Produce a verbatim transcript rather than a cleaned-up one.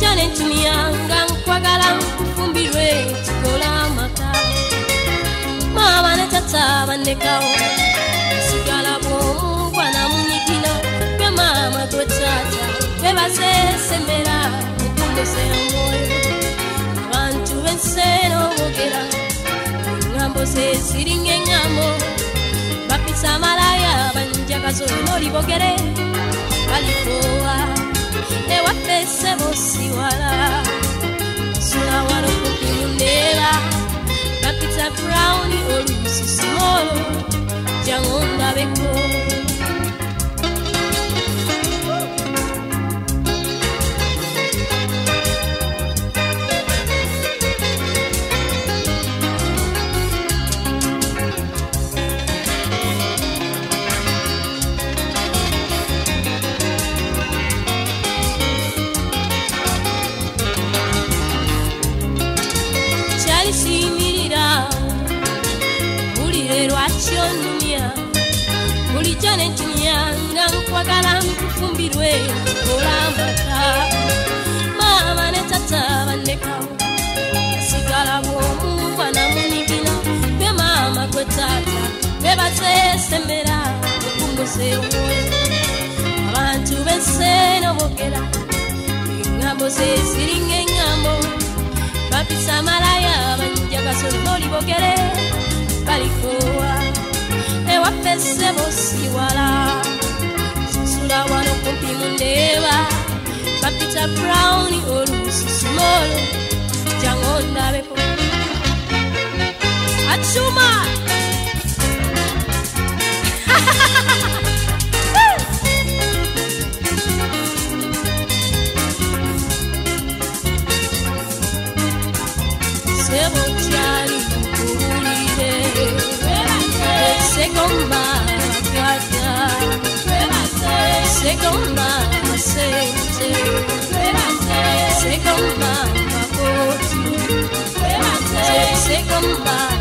bulijane tumiyanga nkwagala nkufumbirwe kikola maka mama ne tata bandekawo sigala bwomu bwana munyikina gwe mama gwe tata bebasesembera mukumbosera mwoyo abantu benseno bogera ngambo zesiringa engambo bapisa malaya banjagazo nolibogere balikowa ewafese bosiwala sula wano kukimunera bapisa browni olusi simolo jangonda beko bulijane tumiyanga nkwagala nkufumbirwe olambata mama ne tata bandekawo sigala bwomu bwana munyigina gwe mama gwe tata bebasesembera okumbose omwoyo abantu benseno bogera engambo zesiringa engambo bapisa malaya banjagazo nolibogere balikowa ewafese bosiwala sula wano kumpi mundeba bapita browni olusi simolo jangonda beko achuma sebo chali kuhulire se comba gata se comba se se se comba se comba